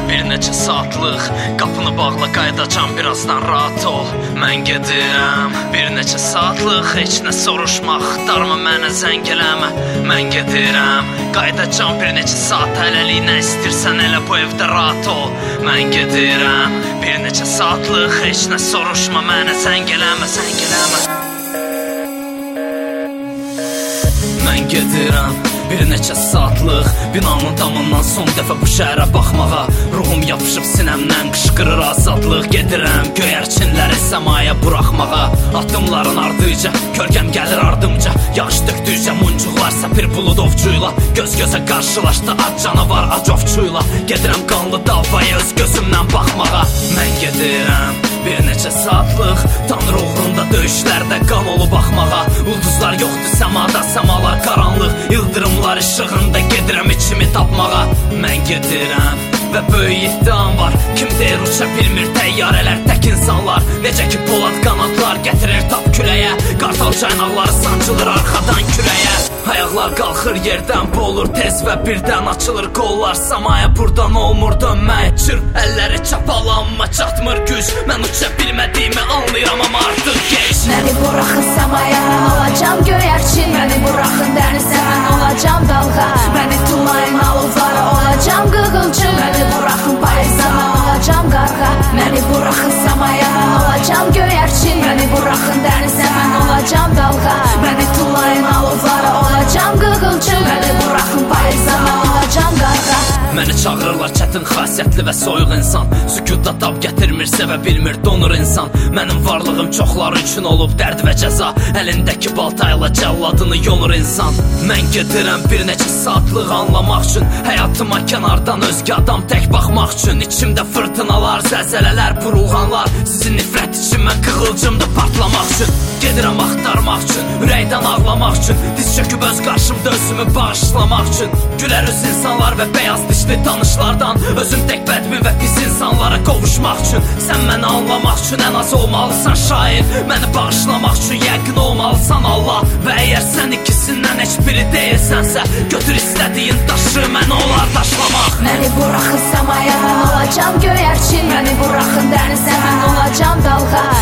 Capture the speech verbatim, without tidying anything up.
bir neçə saatlıq. Qapını bağla, qayıdacam, birazdan rahat ol. Mən gedirəm, bir neçə saatlıq. Heç nə soruşma, axtarma, mənə zəng eləmə. Mən gedirəm, qayıdacam, bir neçə saat. Hələlik nə istəyirsən elə, bu evdə rahat ol. Mən gedirəm, bir neçə saatlıq. Heç nə soruşma, mənə zəng eləmə, zəng eləmə. Mən gedirəm, bir neçə saatlıq. Binanın damından son dəfə bu şəhərə baxmağa. Ruhum yapışıb sinəmdən, qışqırır azadlıq. Gedirəm göyərçinləri səmaya buraxmağa. Addımların ardıca, kölgəm gəlir ardımca. Yağış döktükcə muncuqlar səpir bulud ovcuyla. Göz gözə qarşılaşdı ac canavar acovçuyla. Gedirəm qanlı davaya öz gözümdən baxmağa. Mən gedirəm, bir neçə saatlıq. Tanrı uğrunda döyüşlərdə qan olub axmağa. Ulduzlar yoxdur səmada, səmalar qaranlıq. Yıldırımlar işığında gedirəm içimi tapmağa. Mən gedirəm və böyük iddiam var. Kim deyir uça bilmir təyyarələr, tək insanlar. Necə ki polad qanadlar gətirir tap küləyə. Qartal caynaqları sancılır arxadan kürəyə. Ayaqlar qalxır yerdən, boğulur tez və birdən açılır qollar. Samaya buradan olmur dönmək. Çırp əlləri çapalanma, çatmır güc. Mən uça bilmədiyimi anlayıram amma artıq geç. Məni buraxın samaya, mən olacam göyərçin. Məni buraxın dənizə, mən olacam dalğa. Məni tullayın alovlara, olacam qığılcım. Məni buraxın payıza, mən olacam qarğa. Məni buraxın samaya, mən olacam göyərçin. Məni buraxın dənizə, mən olacam dalğa. Məni tullayın alovlara, olacam qığılcım. Məni buraxın payıza, mən olacam qarğa. Məni çağırırlar çətin xasiyyətli və soyuq insan. Sükutda tab gətirmir, sevə bilmir, donur insan. Mənim varlığım çoxları üçün olub dərd və cəza. Əlindəki baltayla cəlladını yolur insan. Mən gedirəm bir neçə saatlıq anlamaq üçün. Həyatıma kənardan özgə adam tək baxmaq üçün. İçimdə fırtınalar, zəlzələlər, burulğanlar. Sizin nifrət içimə qığılcımdır partlamaq üçün. Gedirəm axtarmaq üçün, ürəkdən ağlamaq üçün. Diz çöküb öz qarşımda özümü bağışlamaq üçün. Gülər üz insanlar və beyaz dişli tanışlardan. Özüm tək bədmin və pis insanlara qovuşmaq üçün. Sən məni anlamaq üçün ən az olmalısan şair. Məni bağışlamaq üçün yəqin olmalısan Allah. Və əgər sən ikisindən heç biri deyilsənsə, götür istədiyin daşı, məni olar daşlamaq. Məni buraxın samaya, mən olacam göyərçin. Məni buraxın dənizə, mən olacam dalğa.